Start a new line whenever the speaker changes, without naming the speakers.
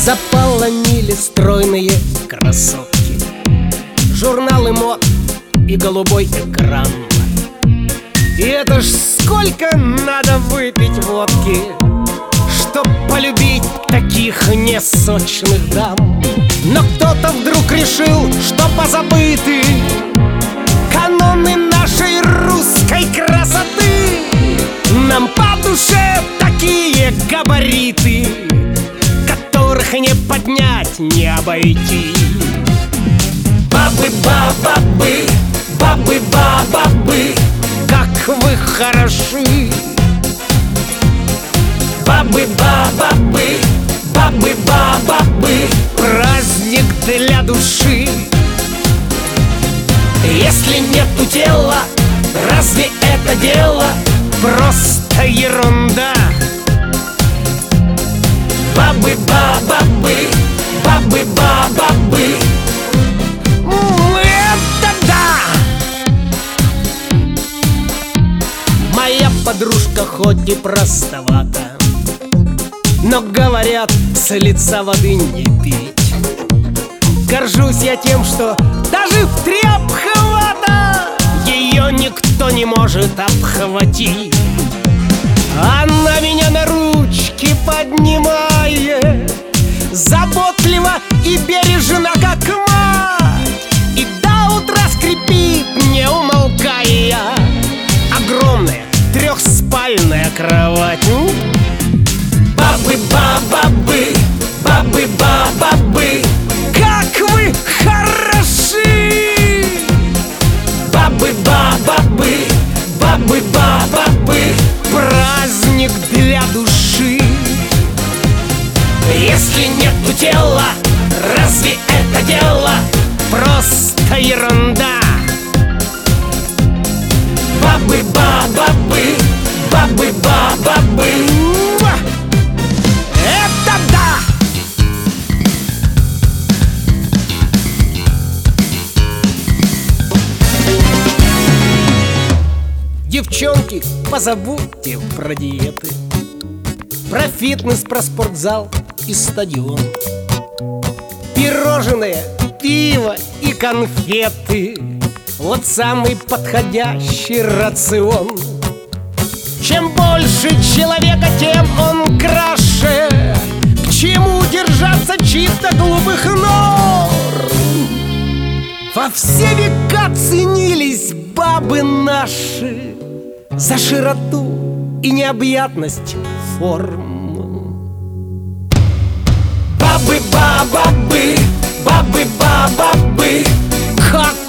Заполонили стройные красотки журналы мод и голубой экран. И это ж сколько надо выпить водки, чтоб полюбить таких несочных дам. Но кто-то вдруг решил, что позабыты каноны нашей русской красоты. Нам по душе такие габариты, которых не поднять, не обойти. Бабы-ба-бабы, бабы-ба-бабы, как вы хороши! Бабы-ба-бабы, бабы-ба-бабы, праздник для души. Если нету тела, разве это дело просто ерунда? Бабы-ба-бабы, бабы-ба-бабы, это да! Моя подружка хоть и простовата, но говорят, с лица воды не пить. Горжусь я тем, что даже в три обхвата ее никто не может обхватить. Она меня на ручки поднимает, заботливо и бережно, как мать, и до утра скрипит, не умолкая, огромная трехспальная кровать. Бабы-ба-бабы, бабы-ба-бабы, как вы хороши! Бабы-ба-бабы, бабы-ба-бабы, праздник для души. Если нету тела, разве это дело просто ерунда? Бабы-ба-бабы, бабы-ба-бабы, это да! Девчонки, позабудьте про диеты, про фитнес, про спортзал и стадион. Пирожные, пиво и конфеты — вот самый подходящий рацион. Чем больше человека, тем он краше. К чему держаться чисто глупых норм? Во все века ценились бабы наши за широту и необъятность форм. Бабы-ба-бабы, бабы-ба-бабы, как